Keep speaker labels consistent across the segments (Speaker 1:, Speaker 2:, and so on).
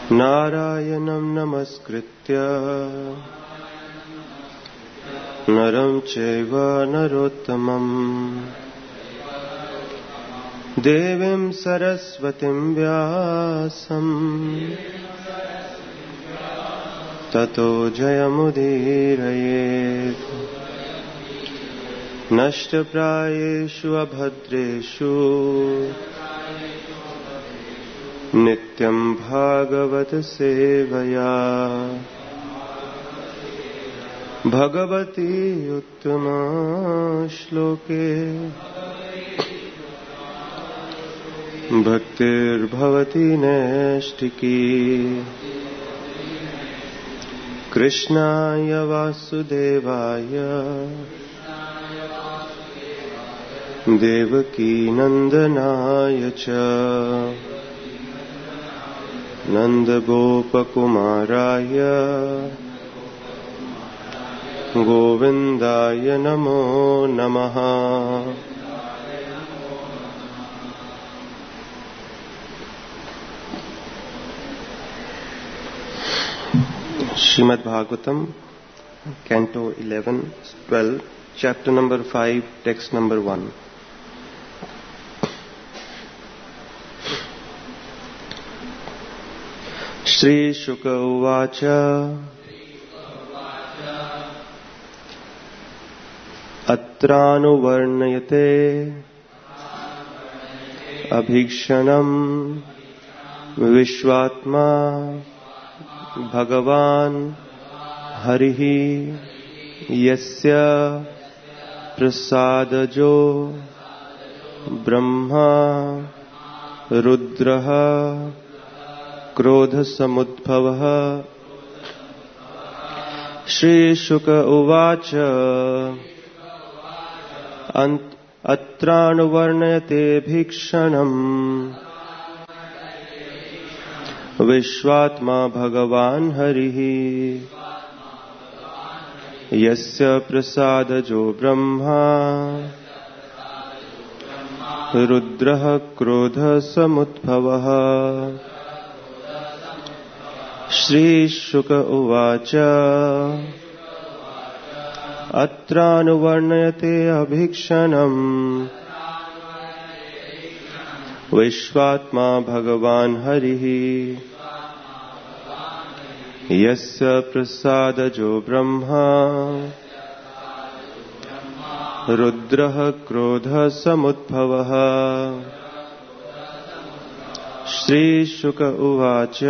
Speaker 1: नारायणं नमस्कृत्य नरं चैव नरोत्तमम् देवीं सरस्वतीं व्यासं ततो जयमुदीरयेत्। नष्टप्रायेषु अभद्रेषु नित्यं भागवत सेवया भगवती उत्तमा श्लोके भक्तिर्भवती नैष्ठिकी। कृष्णाय वासुदेवाय देवकी नंदनाय च नंदगोपकुमाराय गोविन्दाय नमो नमः। Srimad Bhagavatam canto 11-12 chapter number 5 text number 1। Shri Shuka उवाच अत्रानुवर्णयते अभीक्षणम् विश्वात्मा भगवान् हरिः यस्य प्रसादजो ब्रह्मा रुद्रः क्रोधसमुद्भवः। श्रीशुक उवाच अत्रानुवर्णयते भीक्षणम् विश्वात्मा भगवान् हरिः यस्य प्रसादजो ब्रह्मा रुद्रः क्रोधसमुद्भवः। श्रीशुक उवाच अत्रानुवर्णयते अभीक्षणम् विश्वात्मा भगवान् हरिः यस्य प्रसादजो ब्रह्मा रुद्रः क्रोधसमुद्भवः। श्रीशुक उवाच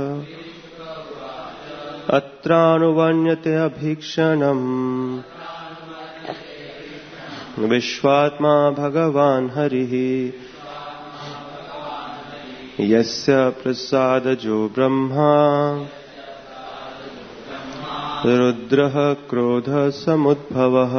Speaker 1: अत्रानुवर्ण्यते अभीक्षणम् विश्वात्मा भगवान् हरिः यस्य प्रसादजो ब्रह्मा रुद्रः क्रोधसमुद्भवः।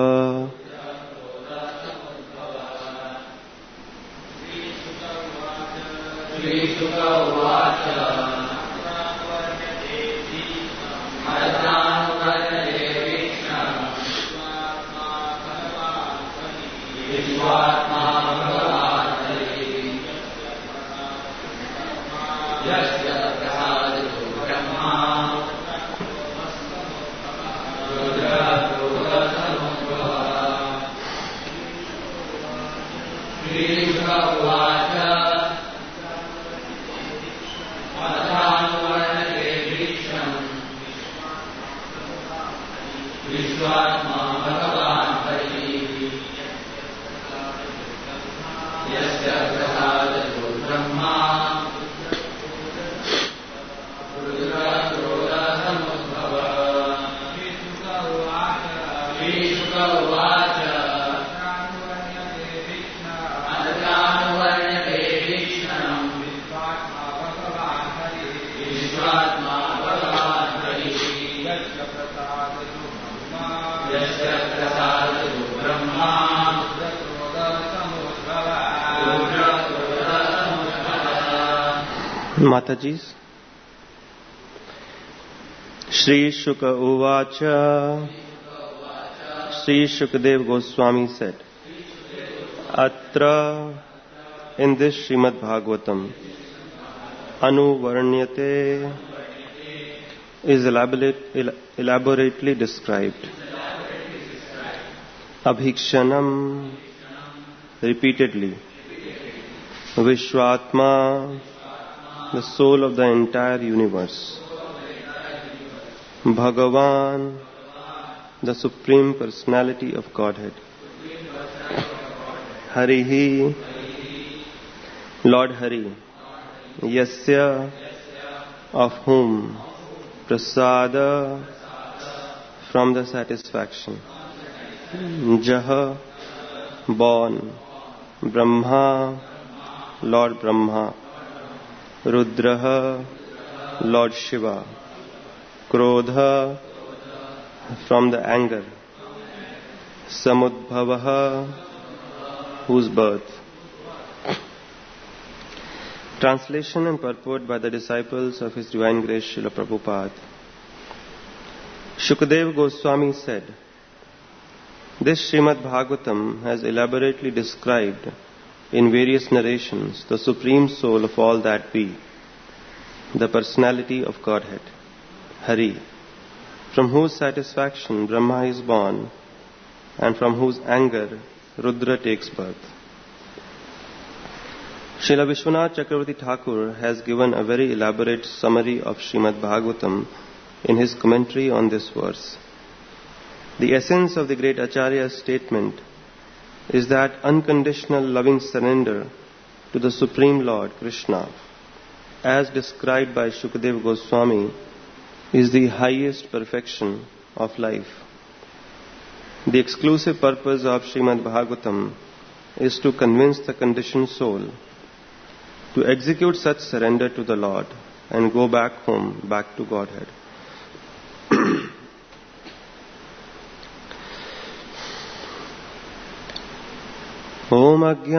Speaker 1: माताजी। श्री शुक उवाच Sri Shukdev Goswami said, Atra, in this Srimad Bhagavatam, anuvarnyate is elaborately described. Abhikshanam, repeatedly. Vishwatma, the soul of the entire universe. Bhagavan, the Supreme Personality of Godhead. Harihi, Lord Hari. Yasya, of whom. Prasada, from the satisfaction. Jaha, born. Brahma, Lord Brahma. Rudraha, Lord Shiva. Krodha, from the anger. Samudbhavaha, whose birth. Translation and purport by the disciples of His Divine Grace Srila Prabhupada. Shukadeva Goswami said, this Srimad Bhagavatam has elaborately described in various narrations the Supreme Soul of all that be, the personality of Godhead, Hari, from whose satisfaction Brahma is born and from whose anger Rudra takes birth. Srila Vishwanath Chakravarti Thakur has given a very elaborate summary of Srimad Bhagavatam in his commentary on this verse. The essence of the great Acharya's statement is that unconditional loving surrender to the Supreme Lord Krishna, as described by Shukadeva Goswami, is the highest perfection of life. The exclusive purpose of Srimad Bhagavatam is to convince the conditioned soul to execute such surrender to the Lord and go back home, back to Godhead. Om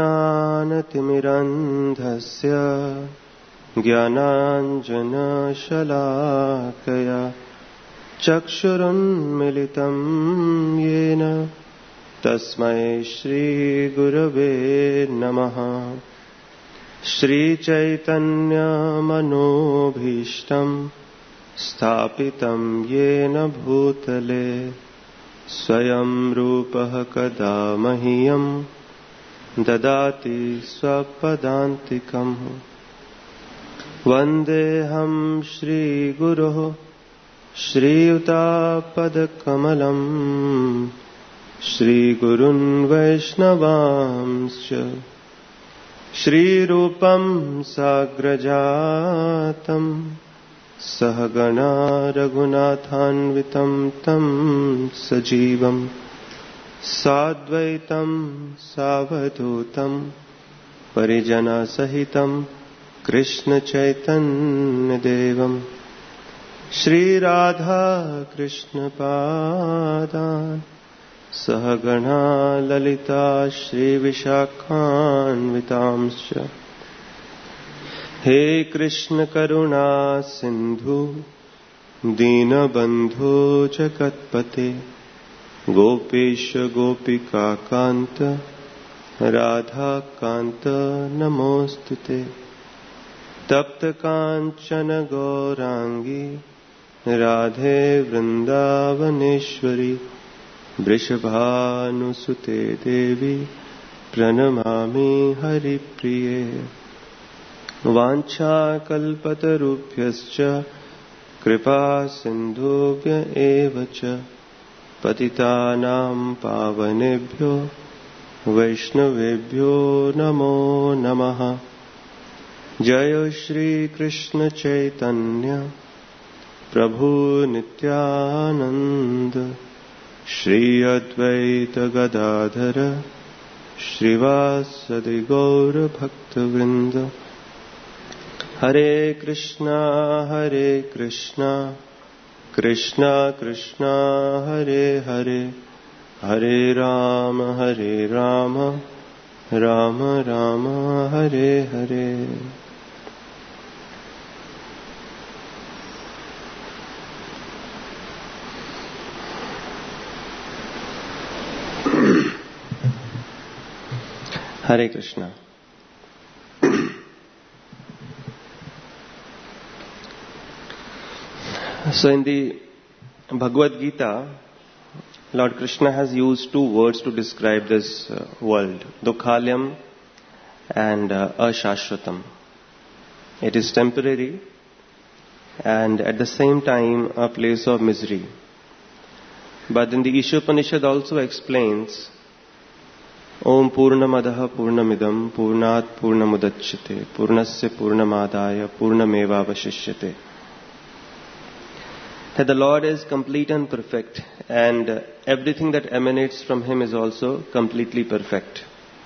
Speaker 1: Ajnanatimmirandhasya Jnananjana Shalakaya Chakshurunmilitam Yena Tasmai Shri Gurave Namaha Shri Chaitanya Manobhishtam Sthapitam Yena Bhutale Swayam Rupah Kada Mahiyam Dadati Swapadantikam Vandeham Shri Guruh Shri Utapadakamalam Shri Gurun Vaishnavamscha Shri Rupam Sagrajatam Sahagana Raghunathanvitam Tam Sajivam Sadvaitam Savadhutam Parijana Sahitam Krishna Chaitanya Devam Shri Radha Krishna Padan Sahagana Lalita Shri Vishakhanvitamscha He Krishna Karuna Sindhu Dina Bandhu Jagatpate Gopesha Gopika Kanta Radha Kanta Namostute Tapta Kanchana Gaurangi Radhe Vrindavaneshwari Vrishabhanusute Devi Pranamami Hari Priye Vancha Kalpatarubhyascha Kripa Sindhubhya Evacha Patitanam Pavanebhyo Vaishnavebhyo Namo Namaha Jaya Shri Krishna Chaitanya Prabhu Nityananda Shri Advaita Gadadhara Shrivasadi Gaura Bhaktavrinda Hare Krishna Krishna Krishna Hare Hare Hare Rama Rama Rama Hare Hare. Hare Krishna. So in the Bhagavad Gita, Lord Krishna has used two words to describe this world, Dukhalyam and Ashashvatam. It is temporary and at the same time a place of misery. But then the Ishopanishad also explains, Om Purnamadaha Purnamidam Purnat Purnamudachyate Purnasya Purnamadaya Purnameva Vashishyate. That the Lord is complete and perfect, and everything that emanates from Him is also completely perfect.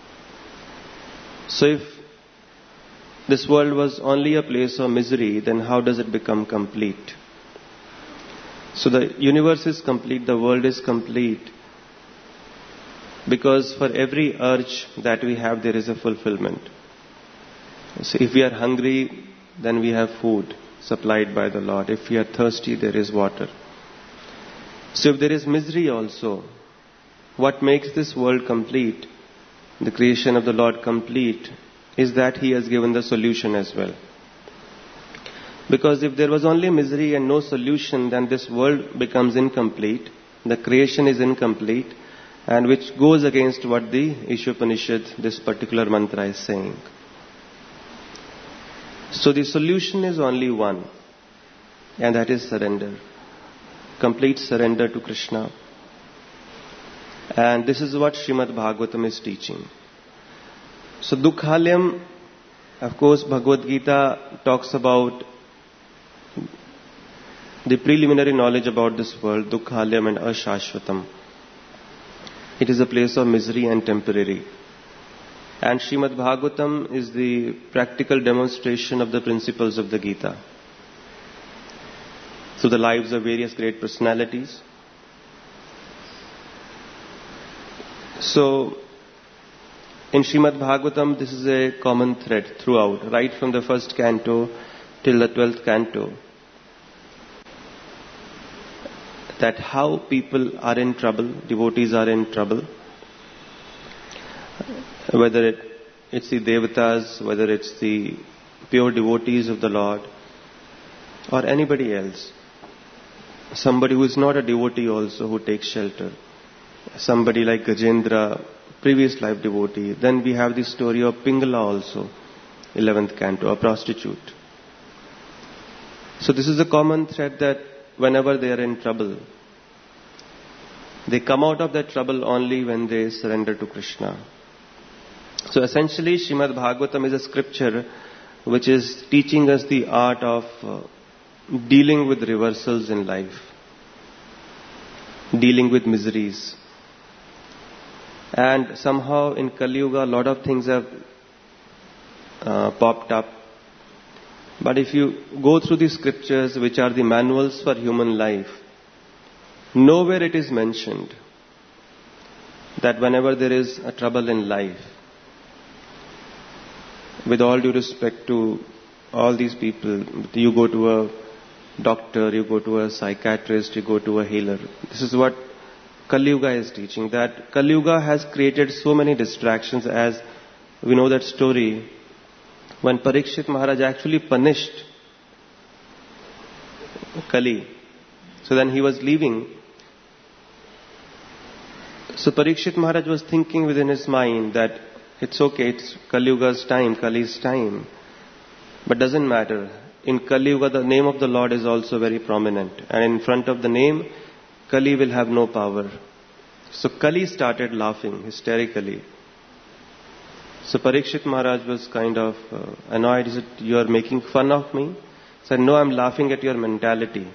Speaker 1: So if this world was only a place of misery, then how does it become complete? So the universe is complete, the world is complete, because for every urge that we have, there is a fulfillment. So if we are hungry, then we have food supplied by the Lord. If we are thirsty, there is water. So if there is misery also, what makes this world complete, the creation of the Lord complete, is that He has given the solution as well. Because if there was only misery and no solution, then this world becomes incomplete, the creation is incomplete, and which goes against what the Ishopanishad, this particular mantra, is saying. So the solution is only one, and that is surrender. Complete surrender to Krishna. And this is what Srimad Bhagavatam is teaching. So Dukhalyam, of course, Bhagavad Gita talks about the preliminary knowledge about this world, Dukhalyam and Ashashvatam. It is a place of misery and temporary. And Srimad Bhagavatam is the practical demonstration of the principles of the Gita through the lives of various great personalities. So, in Srimad Bhagavatam, this is a common thread throughout, right from the first canto till the 12th canto, that how people are in trouble, devotees are in trouble, whether it's the devatas, whether it's the pure devotees of the Lord, or anybody else. Somebody who is not a devotee also who takes shelter. Somebody like Gajendra, previous life devotee. Then we have the story of Pingala also, 11th canto, a prostitute. So this is a common thread that whenever they are in trouble, they come out of that trouble only when they surrender to Krishna. So essentially, Srimad Bhagavatam is a scripture which is teaching us the art of dealing with reversals in life, dealing with miseries. And somehow in Kali Yuga, a lot of things have popped up. But if you go through the scriptures, which are the manuals for human life, nowhere it is mentioned that whenever there is a trouble in life, with all due respect to all these people, you go to a doctor, you go to a psychiatrist, you go to a healer. This is what Kali Yuga is teaching, that Kali Yuga has created so many distractions, as we know that story when Parikshit Maharaj actually punished Kali. So then he was leaving. So Parikshit Maharaj was thinking within his mind that it's okay, it's Kali Yuga's time, Kali's time. But doesn't matter. In Kali Yuga, the name of the Lord is also very prominent. And in front of the name, Kali will have no power. So Kali started laughing hysterically. So Parikshit Maharaj was kind of annoyed. He said, "You are making fun of me?" He said, "No, I'm laughing at your mentality."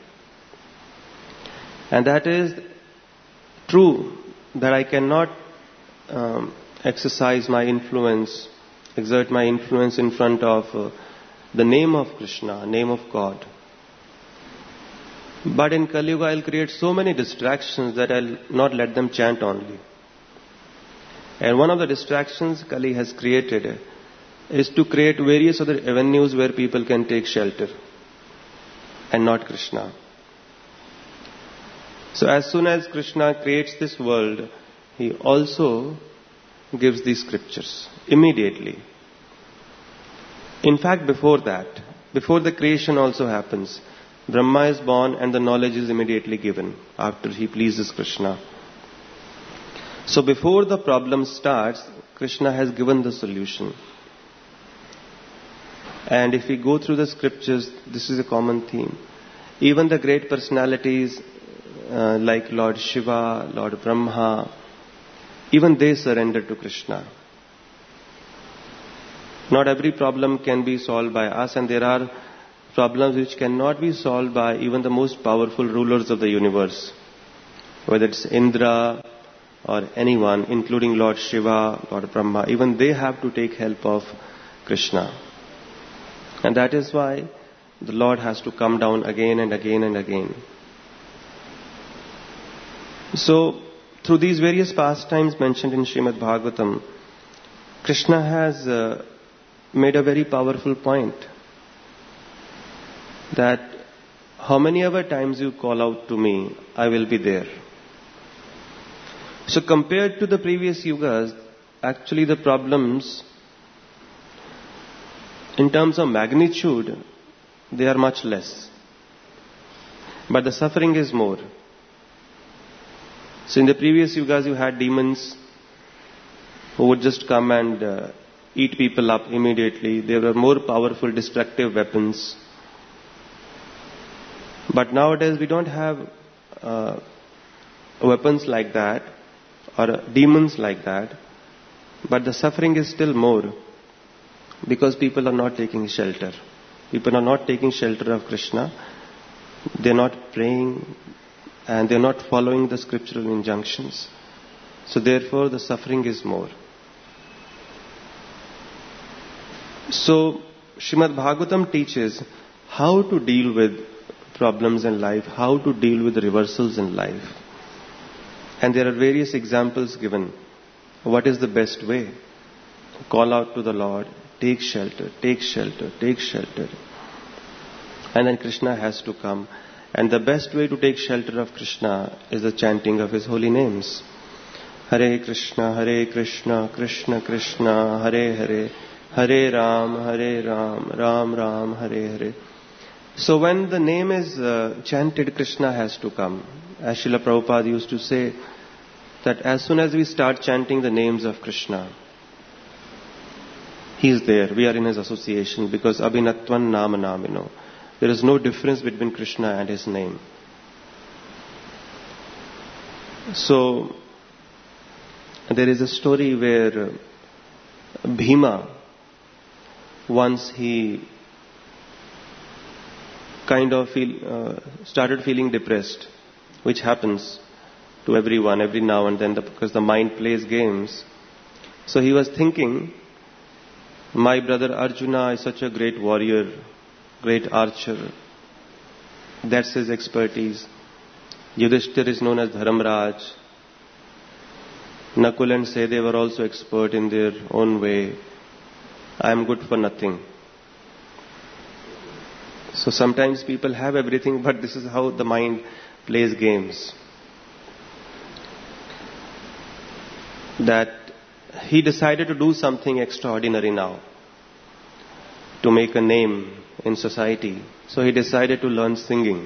Speaker 1: And that is true, that I cannot exercise my influence, exert my influence in front of the name of Krishna, name of God. But in Kali Yuga, I'll create so many distractions that I'll not let them chant only. And one of the distractions Kali has created is to create various other avenues where people can take shelter, and not Krishna. So as soon as Krishna creates this world, He also gives these scriptures immediately. In fact, before that, before the creation also happens, Brahma is born and the knowledge is immediately given after he pleases Krishna. So before the problem starts, Krishna has given the solution. And if we go through the scriptures, this is a common theme. Even the great personalities like Lord Shiva, Lord Brahma, even they surrender to Krishna. Not every problem can be solved by us, and there are problems which cannot be solved by even the most powerful rulers of the universe. Whether it's Indra or anyone, including Lord Shiva, Lord Brahma, even they have to take help of Krishna. And that is why the Lord has to come down again and again and again. So, through these various pastimes mentioned in Srimad Bhagavatam, Krishna has made a very powerful point that how many ever times you call out to me, I will be there. So compared to the previous yugas, actually the problems in terms of magnitude, they are much less. But the suffering is more. So in the previous yugas you had demons who would just come and eat people up immediately. There were more powerful destructive weapons. But nowadays we don't have weapons like that or demons like that. But the suffering is still more because people are not taking shelter. People are not taking shelter of Krishna. They are not praying and they are not following the scriptural injunctions. So therefore the suffering is more. So Srimad Bhagavatam teaches how to deal with problems in life, how to deal with reversals in life. And there are various examples given. What is the best way? Call out to the Lord, take shelter, take shelter, take shelter. And then Krishna has to come. And the best way to take shelter of Krishna is the chanting of his holy names. Hare Krishna, Krishna Krishna, Hare Hare, Hare Ram, Ram Ram, Hare Hare. So when the name is chanted, Krishna has to come. As Srila Prabhupada used to say, that as soon as we start chanting the names of Krishna, he is there. We are in his association because Abhinatvan Nama Namino. There is no difference between Krishna and his name. So there is a story where Bhima, once he kind of started feeling depressed, which happens to everyone every now and then because the mind plays games. So he was thinking, my brother Arjuna is such a great warrior, great archer. That's his expertise. Yudhishthir is known as Dharamraj. Nakul and Sahdev were also expert in their own way. I am good for nothing. So sometimes people have everything, but this is how the mind plays games. That he decided to do something extraordinary now to make a name in society. So he decided to learn singing.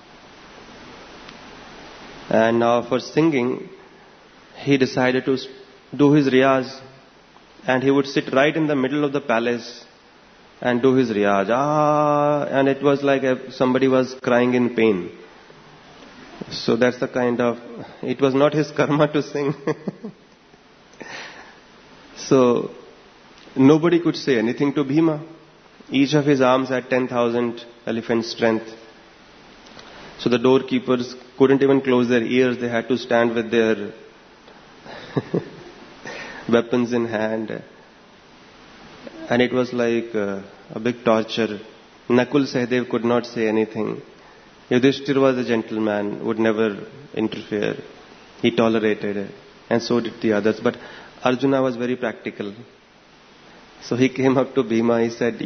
Speaker 1: And now for singing, he decided to do his riyaz, and he would sit right in the middle of the palace and do his riyaz. And it was like somebody was crying in pain. So that's the kind of, it was not his karma to sing. So nobody could say anything to Bhima. Each of his arms had 10,000 elephant strength. So the doorkeepers couldn't even close their ears. They had to stand with their weapons in hand. And it was like a big torture. Nakul Sahdev could not say anything. Yudhishthir was a gentleman, would never interfere. He tolerated it. And so did the others. But Arjuna was very practical. So he came up to Bhima. He said,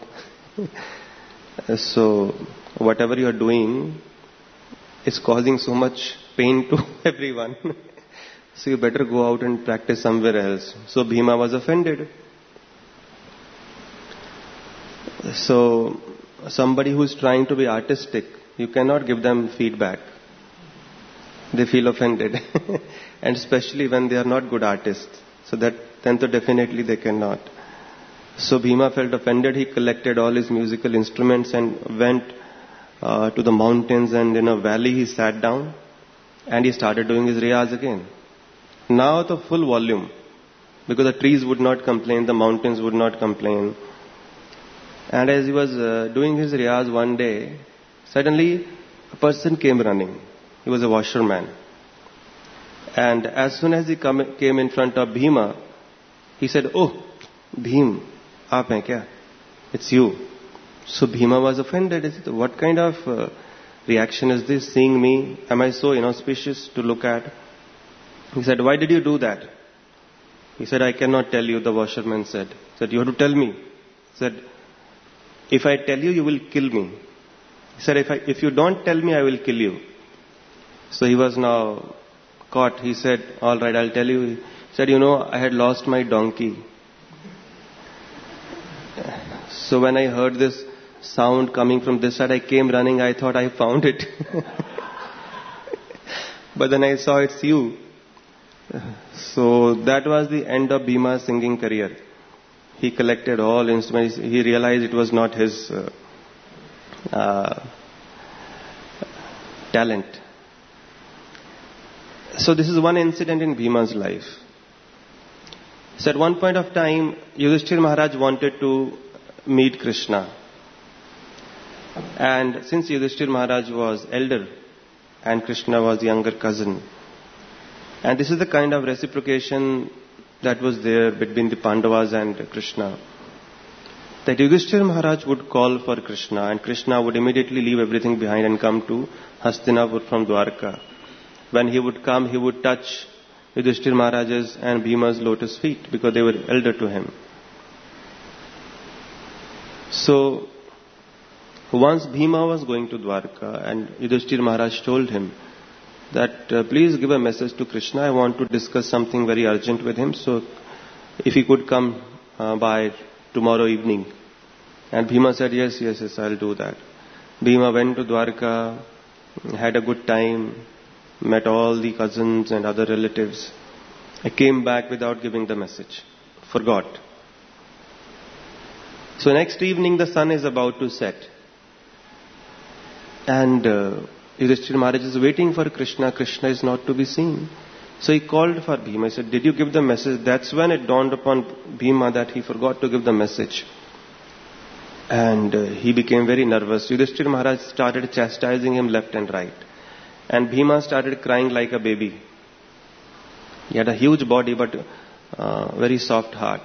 Speaker 1: so whatever you are doing is causing so much pain to everyone. So you better go out and practice somewhere else. So Bhima was offended. So somebody who is trying to be artistic, you cannot give them feedback. They feel offended. And especially when they are not good artists. So then to definitely they cannot. So Bhima felt offended. He collected all his musical instruments and went to the mountains, and in a valley he sat down and he started doing his riyaz again. Now the full volume, because the trees would not complain, the mountains would not complain. And as he was doing his riyaz one day, suddenly a person came running. He was a washerman. And as soon as he came in front of Bhima, he said, "Oh, Bhim, aap hain kya? It's you." So Bhima was offended. He said, "What kind of reaction is this, seeing me? Am I so inauspicious to look at?" He said, "Why did you do that?" He said, "I cannot tell you," the washerman said. He said, "You have to tell me." He said, "If I tell you, you will kill me." He said, if you don't tell me, I will kill you." So he was now caught. He said, "All right, I'll tell you." He said, "I had lost my donkey. So when I heard this sound coming from this side, I came running. I thought I found it." But then I saw it's you. So that was the end of Bhima's singing career. He collected all instruments. He realized it was not his talent. So this is one incident in Bhima's life. So at one point of time, Yudhishthira Maharaj wanted to meet Krishna. And since Yudhishthira Maharaj was elder and Krishna was younger cousin, and this is the kind of reciprocation that was there between the Pandavas and Krishna, that Yudhishthira Maharaj would call for Krishna, and Krishna would immediately leave everything behind and come to Hastinapur from Dwarka. When he would come, he would touch Yudhishthira Maharaj's and Bhima's lotus feet because they were elder to him. So once Bhima was going to Dwarka, and Yudhishthira Maharaj told him that please give a message to Krishna. I want to discuss something very urgent with him. So if he could come by tomorrow evening. And Bhima said, yes, I'll do that. Bhima went to Dwarka, had a good time, met all the cousins and other relatives. I came back without giving the message. Forgot. So next evening the sun is about to set. And Yudhishthira Maharaj is waiting for Krishna. Krishna is not to be seen. So he called for Bhima. He said, did you give the message? That's when it dawned upon Bhima that he forgot to give the message. And he became very nervous. Yudhishthira Maharaj started chastising him left and right. And Bhima started crying like a baby. He had a huge body but very soft heart.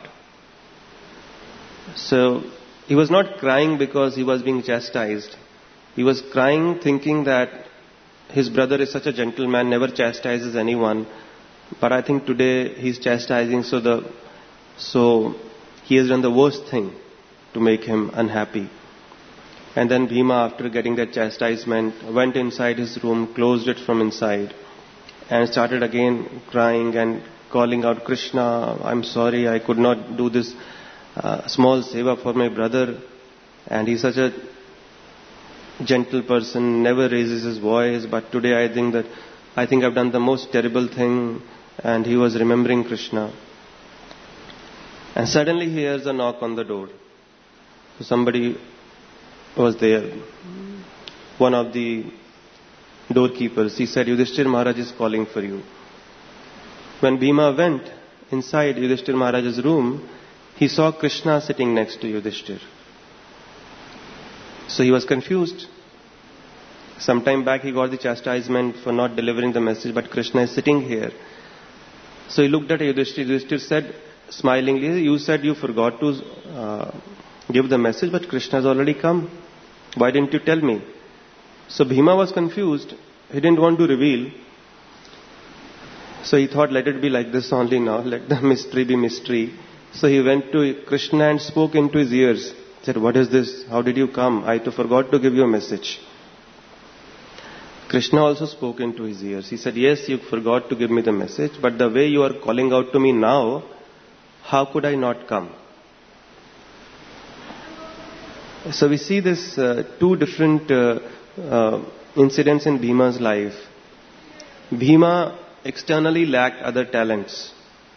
Speaker 1: So he was not crying because he was being chastised. He was crying thinking that his brother is such a gentleman, never chastises anyone. But I think today he's chastising, so he has done the worst thing to make him unhappy. And then Bhima, after getting that chastisement, went inside his room, closed it from inside, and started again crying and calling out, Krishna, I'm sorry, I could not do this small seva for my brother. And he's such a gentle person, never raises his voice, but today I think I've done the most terrible thing. And he was remembering Krishna. And suddenly he hears a knock on the door. So somebody was there. One of the doorkeepers. He said, Yudhishthira Maharaj is calling for you. When Bhima went inside Yudhishthira Maharaj's room, he saw Krishna sitting next to Yudhishthira. So he was confused. Some time back he got the chastisement for not delivering the message, but Krishna is sitting here. So he looked at Yudhishthira. Yudhishthira said smilingly, you said you forgot to give the message, but Krishna has already come. Why didn't you tell me? So Bhima was confused. He didn't want to reveal. So he thought, let it be like this only now. Let the mystery be mystery. So he went to Krishna and spoke into his ears. He said, what is this? How did you come? I forgot to give you a message. Krishna also spoke into his ears. He said, yes, you forgot to give me the message, but the way you are calling out to me now, how could I not come? So we see this two different incidents in Bhima's life. Bhima externally lacked other talents.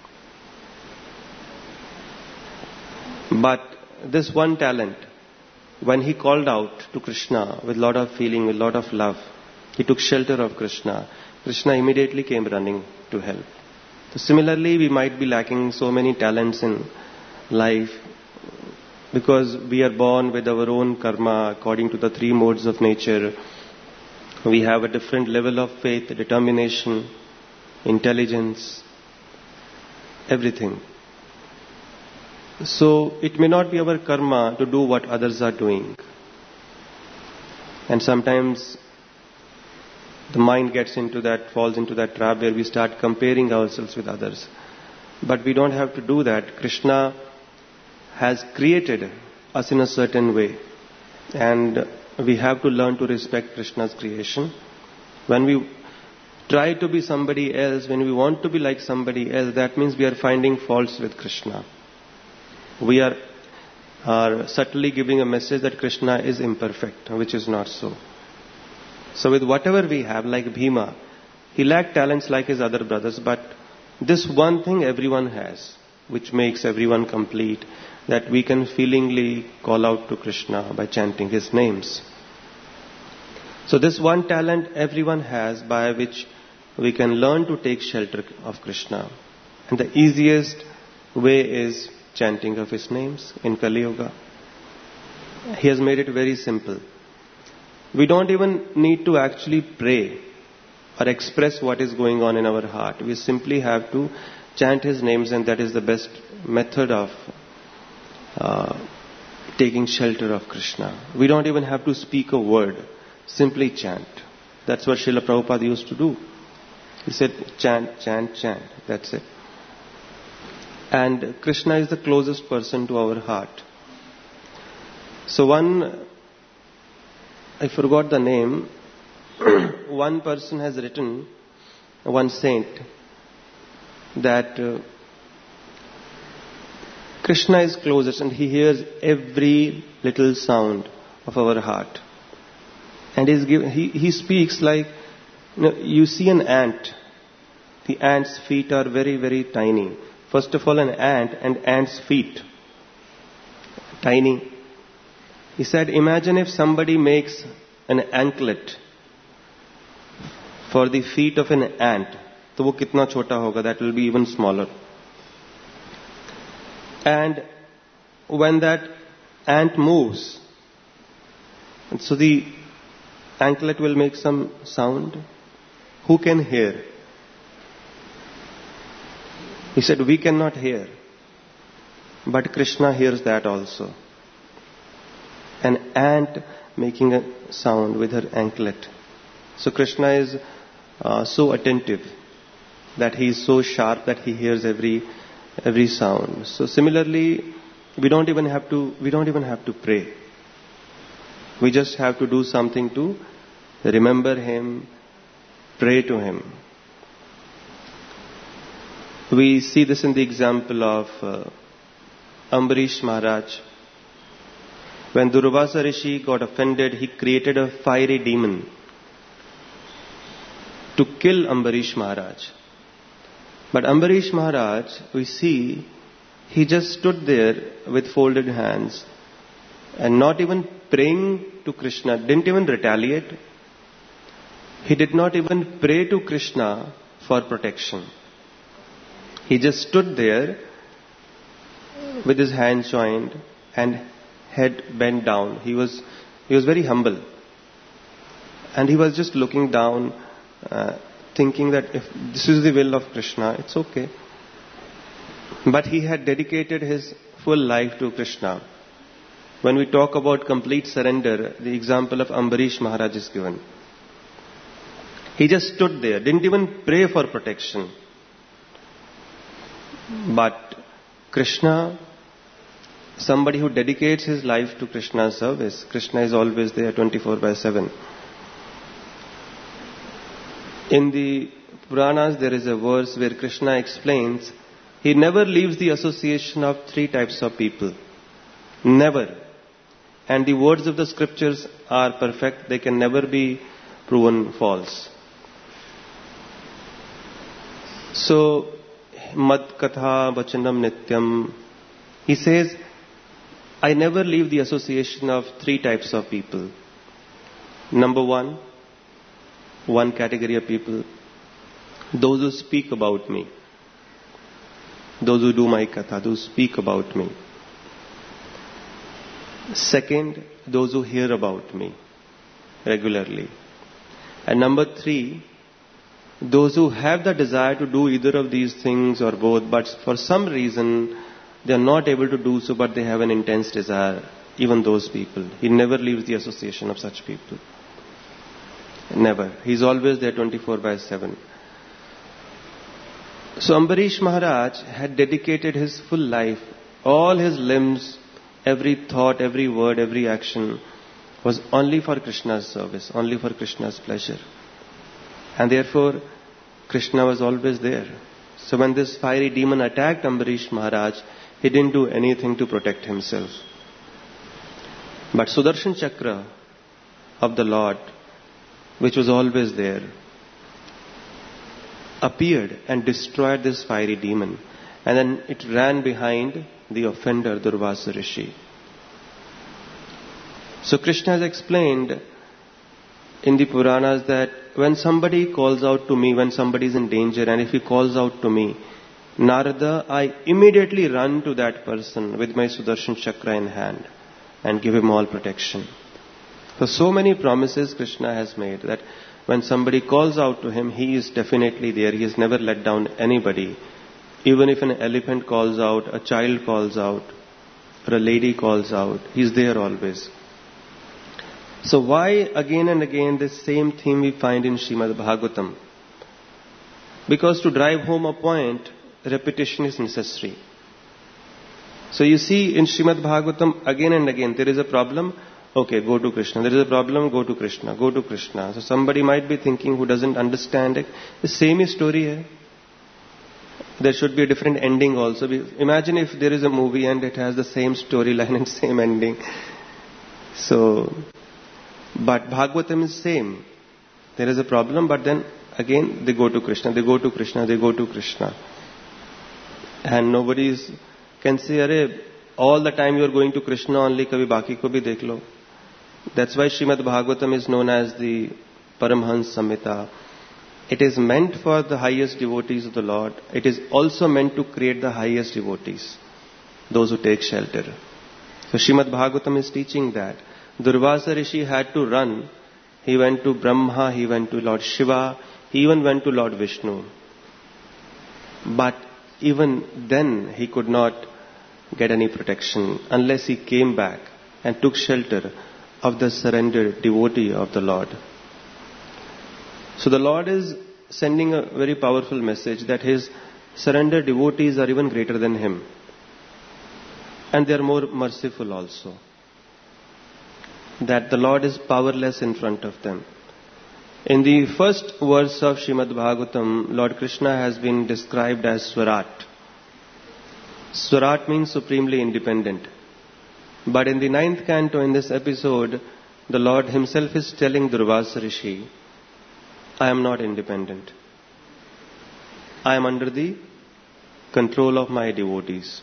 Speaker 1: But this one talent, when he called out to Krishna with lot of feeling, with lot of love, he took shelter of Krishna. Krishna immediately came running to help. So similarly, we might be lacking so many talents in life because we are born with our own karma according to the three modes of nature. We have a different level of faith, determination, intelligence, everything. So it may not be our karma to do what others are doing. And sometimes the mind falls into that trap where we start comparing ourselves with others. But we don't have to do that. Krishna has created us in a certain way. And we have to learn to respect Krishna's creation. When we try to be somebody else, when we want to be like somebody else, that means we are finding faults with Krishna. We are subtly giving a message that Krishna is imperfect, which is not so. So with whatever we have, like Bhima, he lacked talents like his other brothers, but this one thing everyone has, which makes everyone complete, that we can feelingly call out to Krishna by chanting his names. So this one talent everyone has by which we can learn to take shelter of Krishna. And the easiest way is chanting of his names in Kali Yuga. He has made it very simple. We don't even need to actually pray or express what is going on in our heart. We simply have to chant his names, and that is the best method of taking shelter of Krishna. We don't even have to speak a word. Simply chant. That's what Srila Prabhupada used to do. He said, chant, chant, chant. That's it. And Krishna is the closest person to our heart. So I forgot the name, one person has written, one saint, that Krishna is closest and he hears every little sound of our heart. And he speaks like, you see an ant. The ant's feet are very, very tiny. First of all, an ant and ant's feet. Tiny. He said, imagine if somebody makes an anklet for the feet of an ant. तो वो कितना छोटा होगा? That will be even smaller. And when that ant moves, and so the anklet will make some sound. Who can hear? He said, we cannot hear. But Krishna hears that also. An ant making a sound with her anklet. So Krishna is so attentive that he is so sharp that he hears every sound. So similarly, we don't even have to pray. We just have to do something to remember him, pray to him. We see this in the example of Ambarish Maharaj. When Durvasa Rishi got offended, he created a fiery demon to kill Ambarish Maharaj. But Ambarish Maharaj, we see, he just stood there with folded hands and not even praying to Krishna, didn't even retaliate. He did not even pray to Krishna for protection. He just stood there with his hands joined and head bent down. He was very humble. And he was just looking down, thinking that if this is the will of Krishna, it's okay. But he had dedicated his full life to Krishna. When we talk about complete surrender, the example of Ambarish Maharaj is given. He just stood there, didn't even pray for protection. But Krishna, somebody who dedicates his life to Krishna's service, Krishna is always there 24/7. In the Puranas, there is a verse where Krishna explains, he never leaves the association of three types of people. Never. And the words of the scriptures are perfect. They can never be proven false. So, Mad Katha Vachanam Nityam, he says, I never leave the association of three types of people. Number one category of people, those who speak about me. Those who do my katha, those who speak about me. Second, those who hear about me regularly. And number three, those who have the desire to do either of these things or both, but for some reason they are not able to do so, but they have an intense desire. Even those people. He never leaves the association of such people. Never. He's always there 24/7. So Ambarish Maharaj had dedicated his full life, all his limbs, every thought, every word, every action was only for Krishna's service, only for Krishna's pleasure. And therefore, Krishna was always there. So when this fiery demon attacked Ambarish Maharaj, he didn't do anything to protect himself. But Sudarshan Chakra of the Lord, which was always there, appeared and destroyed this fiery demon. And then it ran behind the offender, Durvasa Rishi. So Krishna has explained in the Puranas that when somebody calls out to me, when somebody is in danger, and if he calls out to me, Narada, I immediately run to that person with my Sudarshan Chakra in hand and give him all protection. So many promises Krishna has made that when somebody calls out to him, he is definitely there. He has never let down anybody. Even if an elephant calls out, a child calls out, or a lady calls out, he is there always. So why again and again this same theme we find in Srimad Bhagavatam? Because to drive home a point, repetition is necessary. So you see in Srimad Bhagavatam again and again there is a problem, okay, go to Krishna. There is a problem, go to Krishna, go to Krishna. So somebody might be thinking who doesn't understand it, the same story hai. There should be a different ending also. Imagine if there is a movie and it has the same storyline and same ending. So, but Bhagavatam is same. There is a problem, but then again they go to Krishna, they go to Krishna, they go to Krishna. And nobody can say, Arey, all the time you are going to Krishna only, kabhi baki ko bhi dekh lo. That's why Srimad Bhagavatam is known as the Paramhans Samhita. It is meant for the highest devotees of the Lord. It is also meant to create the highest devotees, those who take shelter. So Srimad Bhagavatam is teaching that. Durvasa Rishi had to run. He went to Brahma, he went to Lord Shiva, he even went to Lord Vishnu. But even then he could not get any protection unless he came back and took shelter of the surrendered devotee of the Lord. So the Lord is sending a very powerful message that his surrendered devotees are even greater than him. And they are more merciful also. That the Lord is powerless in front of them. In the first verse of Srimad Bhagavatam, Lord Krishna has been described as Swarat. Swarat means supremely independent. But in the 9th canto, in this episode, the Lord himself is telling Durvasa Rishi, I am not independent. I am under the control of my devotees.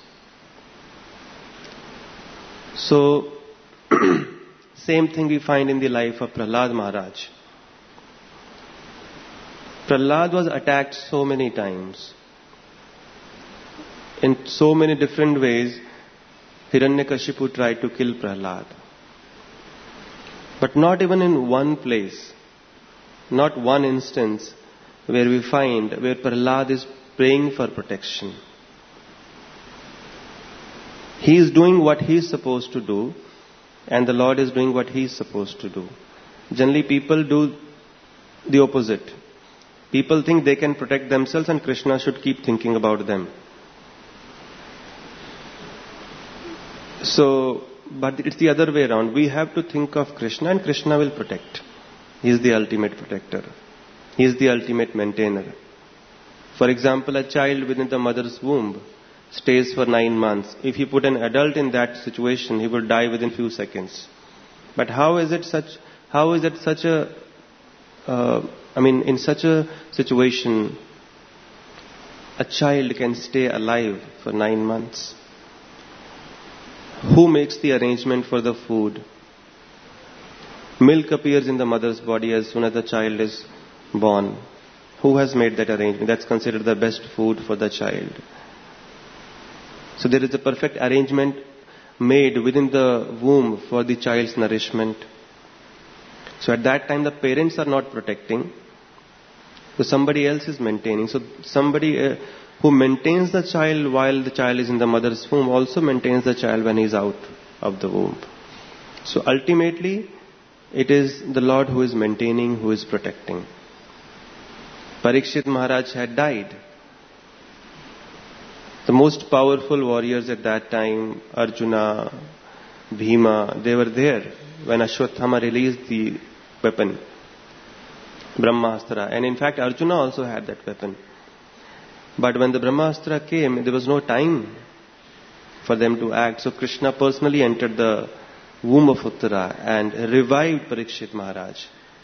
Speaker 1: So, same thing we find in the life of Prahlad Maharaj. Prahlad was attacked so many times. In so many different ways, Hiranyakashipu tried to kill Prahlad. But not even in one place, not one instance where we find where Prahlad is praying for protection. He is doing what he is supposed to do, and the Lord is doing what he is supposed to do. Generally, people do the opposite. People think they can protect themselves and Krishna should keep thinking about them. So, but it's the other way around. We have to think of Krishna and Krishna will protect. He is the ultimate protector. He is the ultimate maintainer. For example, a child within the mother's womb stays for 9 months. If you put an adult in that situation, he will die within few seconds. But how is it such a, in such a situation, a child can stay alive for 9 months? Who makes the arrangement for the food? Milk appears in the mother's body as soon as the child is born. Who has made that arrangement? That's considered the best food for the child. So there is a perfect arrangement made within the womb for the child's nourishment. So at that time the parents are not protecting. So somebody else is maintaining. So somebody who maintains the child while the child is in the mother's womb also maintains the child when he is out of the womb. So ultimately, it is the Lord who is maintaining, who is protecting. Parikshit Maharaj had died. The most powerful warriors at that time, Arjuna, Bhima, they were there when Ashwatthama released the weapon, Brahmastra. And in fact, Arjuna also had that weapon. But when the Brahmastra came, there was no time for them to act. So Krishna personally entered the womb of Uttara and revived Parikshit Maharaj.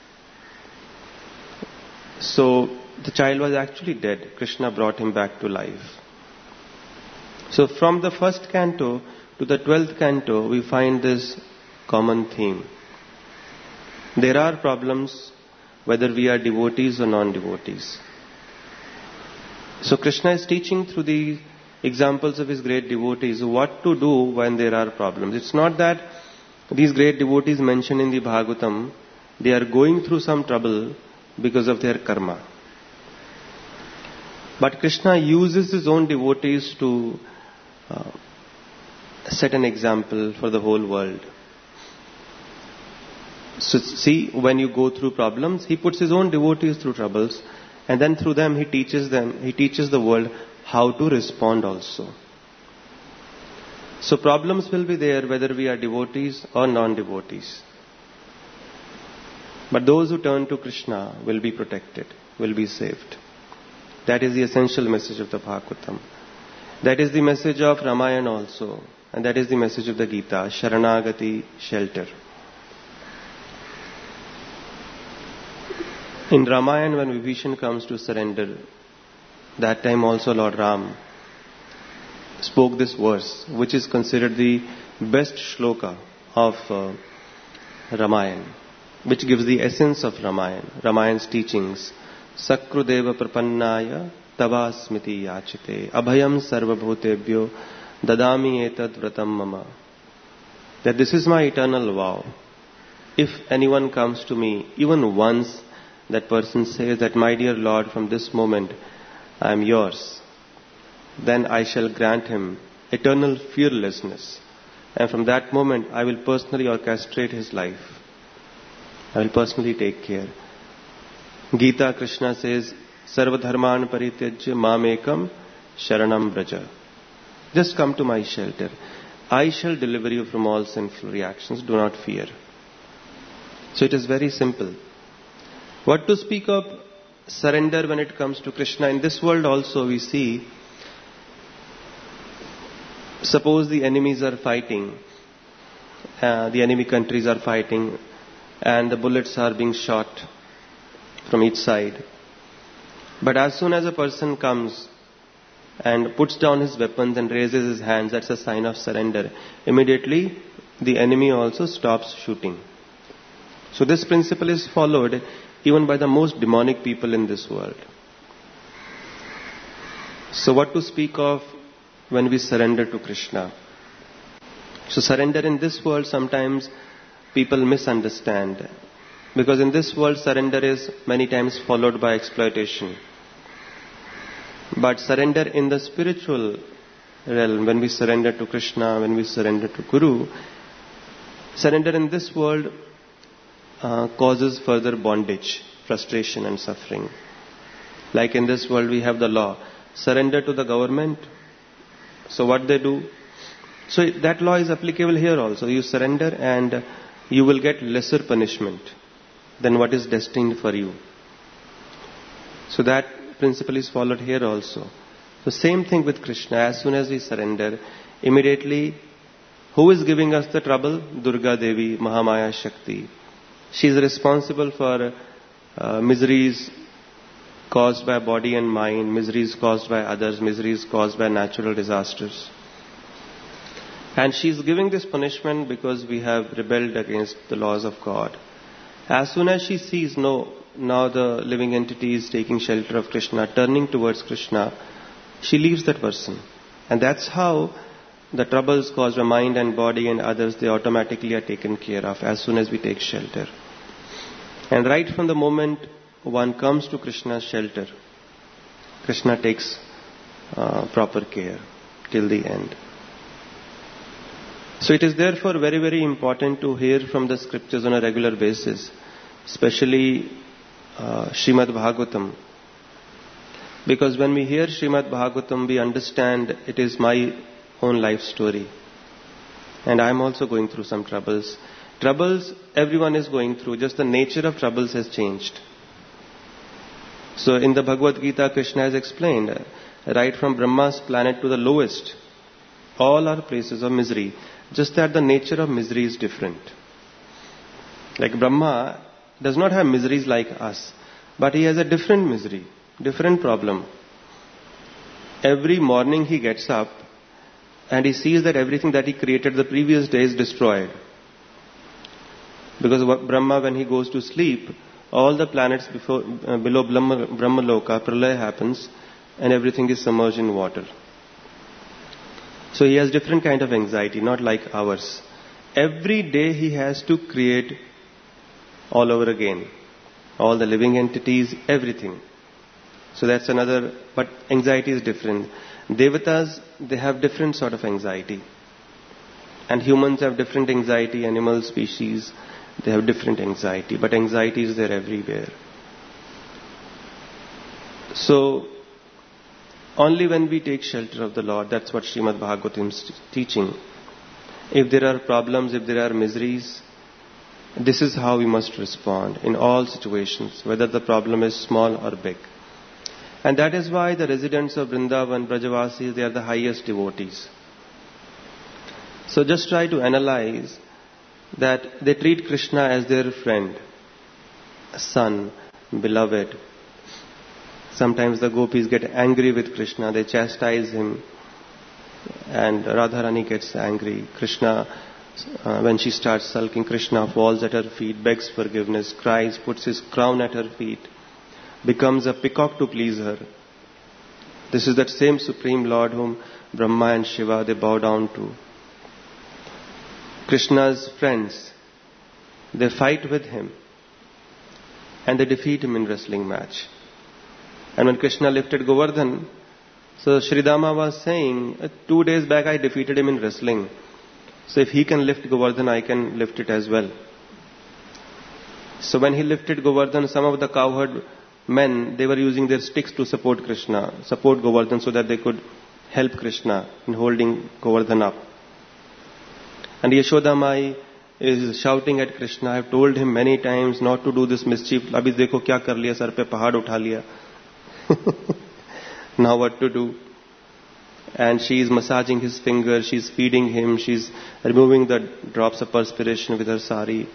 Speaker 1: So the child was actually dead. Krishna brought him back to life. So from the first canto to the 12th canto, we find this common theme. There are problems whether we are devotees or non-devotees. So Krishna is teaching through the examples of his great devotees what to do when there are problems. It's not that these great devotees mentioned in the Bhagavatam, they are going through some trouble because of their karma. But Krishna uses his own devotees to set an example for the whole world. So see, when you go through problems, he puts his own devotees through troubles, and then through them he teaches the world how to respond also. So problems will be there whether we are devotees or non-devotees. But those who turn to Krishna will be protected, will be saved. That is the essential message of the Bhagavatam. That is the message of Ramayana also. And that is the message of the Gita, Sharanagati, shelter. In Ramayana, when Vibhishan comes to surrender, that time also Lord Ram spoke this verse, which is considered the best shloka of Ramayana, which gives the essence of Ramayan's teachings. Sakrudeva prapannaya tavasmiti yachite abhayam sarvabhutebhyo dadami etad vratam mama. That this is my eternal vow. If anyone comes to me, even once, that person says that, my dear Lord, from this moment I am yours, then I shall grant him eternal fearlessness. And from that moment I will personally orchestrate his life. I will personally take care. Gita, Krishna says, Sarva dharman parityajya mamekam sharanam braja. Just come to my shelter. I shall deliver you from all sinful reactions. Do not fear. So it is very simple. What to speak of surrender when it comes to Krishna? In this world also we see, suppose the enemies are fighting, the enemy countries are fighting, and the bullets are being shot from each side. But as soon as a person comes and puts down his weapons and raises his hands, that's a sign of surrender. Immediately the enemy also stops shooting. So this principle is followed even by the most demonic people in this world. So what to speak of when we surrender to Krishna? So surrender in this world, sometimes people misunderstand. Because in this world, surrender is many times followed by exploitation. But surrender in the spiritual realm, when we surrender to Krishna, when we surrender to Guru, surrender in this world causes further bondage, frustration and suffering. Like in this world we have the law. Surrender to the government. So what they do? So that law is applicable here also. You surrender and you will get lesser punishment than what is destined for you. So that principle is followed here also. So same thing with Krishna. As soon as we surrender, immediately Who is giving us the trouble? Durga Devi, Mahamaya Shakti. She is responsible for miseries caused by body and mind, miseries caused by others, miseries caused by natural disasters. And she is giving this punishment because we have rebelled against the laws of God. As soon as she sees, no, now the living entity is taking shelter of Krishna, turning towards Krishna, she leaves that person. And that's how the troubles caused by mind and body and others, they automatically are taken care of as soon as we take shelter. And right from the moment one comes to Krishna's shelter, Krishna takes proper care till the end. So it is therefore very, very important to hear from the scriptures on a regular basis, especially Srimad Bhagavatam. Because when we hear Srimad Bhagavatam, we understand it is my own life story. And I am also going through some troubles. Troubles everyone is going through, just the nature of troubles has changed. So in the Bhagavad Gita, Krishna has explained, right from Brahma's planet to the lowest, all are places of misery. Just that the nature of misery is different. Like Brahma does not have miseries like us, but he has a different misery, different problem. Every morning he gets up and he sees that everything that he created the previous day is destroyed. Because Brahma, when he goes to sleep, all the planets below Brahma Loka, Pralaya happens and everything is submerged in water. So he has different kind of anxiety, not like ours. Every day he has to create all over again. All the living entities, everything. So that's another, but anxiety is different. Devatas, they have different sort of anxiety. And humans have different anxiety, animal species, they have different anxiety. But anxiety is there everywhere. So, only when we take shelter of the Lord, that's what Srimad Bhagavatam is teaching. If there are problems, if there are miseries, this is how we must respond in all situations, whether the problem is small or big. And that is why the residents of Vrindavan, Brajavasis, they are the highest devotees. So just try to analyze that they treat Krishna as their friend, son, beloved. Sometimes the gopis get angry with Krishna, they chastise him, and Radharani gets angry. Krishna, when she starts sulking, Krishna falls at her feet, begs forgiveness, cries, puts his crown at her feet, becomes a peacock to please her. This is that same Supreme Lord whom Brahma and Shiva, they bow down to. Krishna's friends, they fight with him and they defeat him in wrestling match. And when Krishna lifted Govardhan, so Sridama was saying, 2 days back I defeated him in wrestling. So if he can lift Govardhan, I can lift it as well. So when he lifted Govardhan, some of the cowherd men, they were using their sticks to support Krishna, support Govardhan so that they could help Krishna in holding Govardhan up. And Yashoda Mai is shouting at Krishna, I have told him many times not to do this mischief. Abhi dekho kya kar liya, sar pe pahad utha liya. Now what to do? And she is massaging his finger, she is feeding him, she is removing the drops of perspiration with her sari.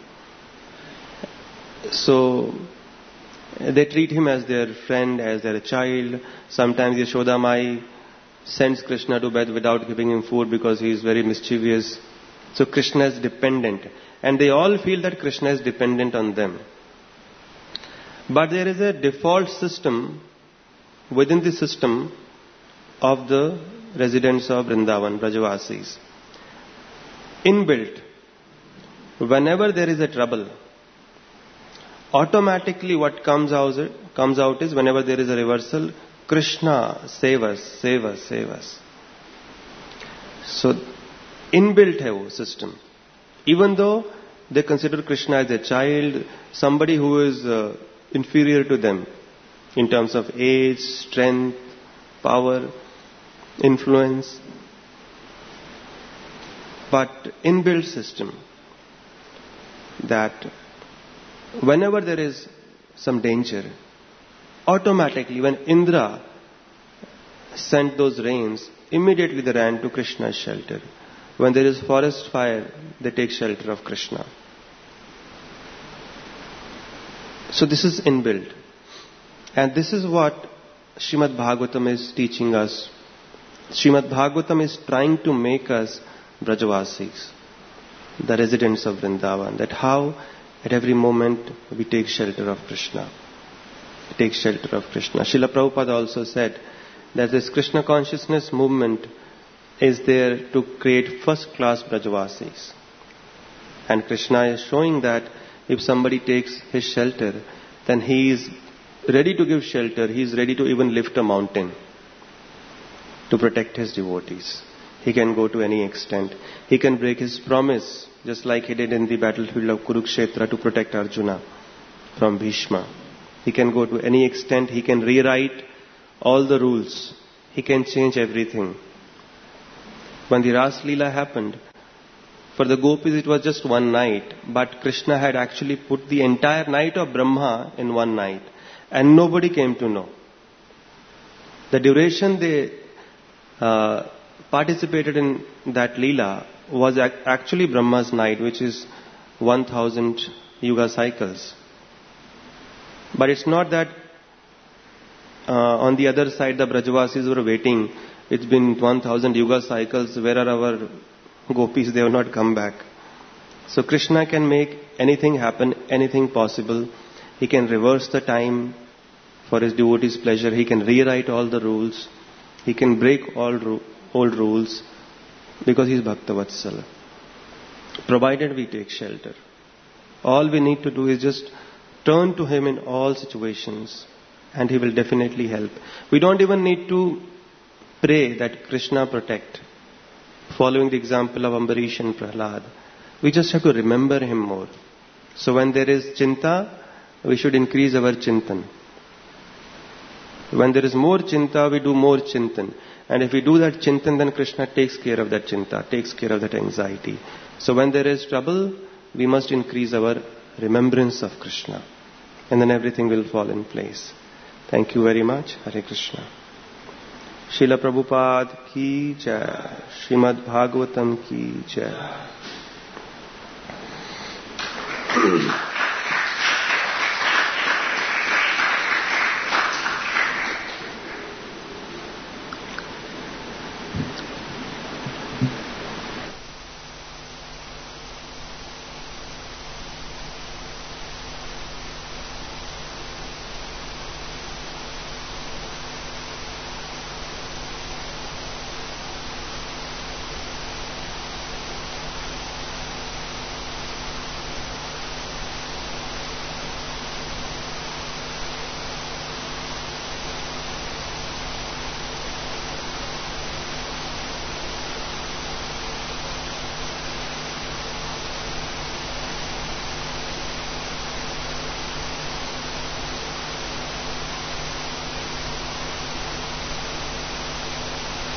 Speaker 1: So they treat him as their friend, as their child. Sometimes Yashoda Mai sends Krishna to bed without giving him food because he is very mischievous. So Krishna is dependent. And they all feel that Krishna is dependent on them. But there is a default system within the system of the residents of Vrindavan, Brajavasis. Inbuilt, whenever there is a trouble, automatically what comes out is whenever there is a reversal, Krishna, save us, save us, save us. So, inbuilt hai wo system. Even though they consider Krishna as a child, somebody who is inferior to them in terms of age, strength, power, influence. But inbuilt system that whenever there is some danger, automatically when Indra sent those rains, immediately they ran to Krishna's shelter. When there is forest fire, they take shelter of Krishna. So this is inbuilt. And this is what Srimad Bhagavatam is teaching us. Srimad Bhagavatam is trying to make us Brajavasis, the residents of Vrindavan, that how at every moment we take shelter of Krishna. We take shelter of Krishna. Srila Prabhupada also said that this Krishna consciousness movement is there to create first-class Brajavasis. And Krishna is showing that if somebody takes his shelter, then he is ready to give shelter. He is ready to even lift a mountain to protect his devotees. He can go to any extent. He can break his promise, just like he did in the battlefield of Kurukshetra to protect Arjuna from Bhishma. He can go to any extent. He can rewrite all the rules. He can change everything. When the Ras Leela happened, for the gopis it was just one night, but Krishna had actually put the entire night of Brahma in one night, and nobody came to know. The duration they participated in that Leela was actually Brahma's night, which is 1000 yuga cycles. But it's not that on the other side the Brajavasis were waiting. It's been 1000 yuga cycles. Where are our gopis? They have not come back. So Krishna can make anything happen, anything possible. He can reverse the time for his devotees' pleasure. He can rewrite all the rules. He can break all old rules because he is Bhaktavatsala. Provided we take shelter. All we need to do is just turn to him in all situations and he will definitely help. We don't even need to pray that Krishna protect. Following the example of Ambarish and Prahlad, we just have to remember him more. So when there is chinta, we should increase our chintan. When there is more chinta, we do more chintan. And if we do that chintan, then Krishna takes care of that chinta, takes care of that anxiety. So when there is trouble, we must increase our remembrance of Krishna. And then everything will fall in place. Thank you very much. Hare Krishna. Srila Prabhupada ki jai. Srimad Bhagavatam ki jai.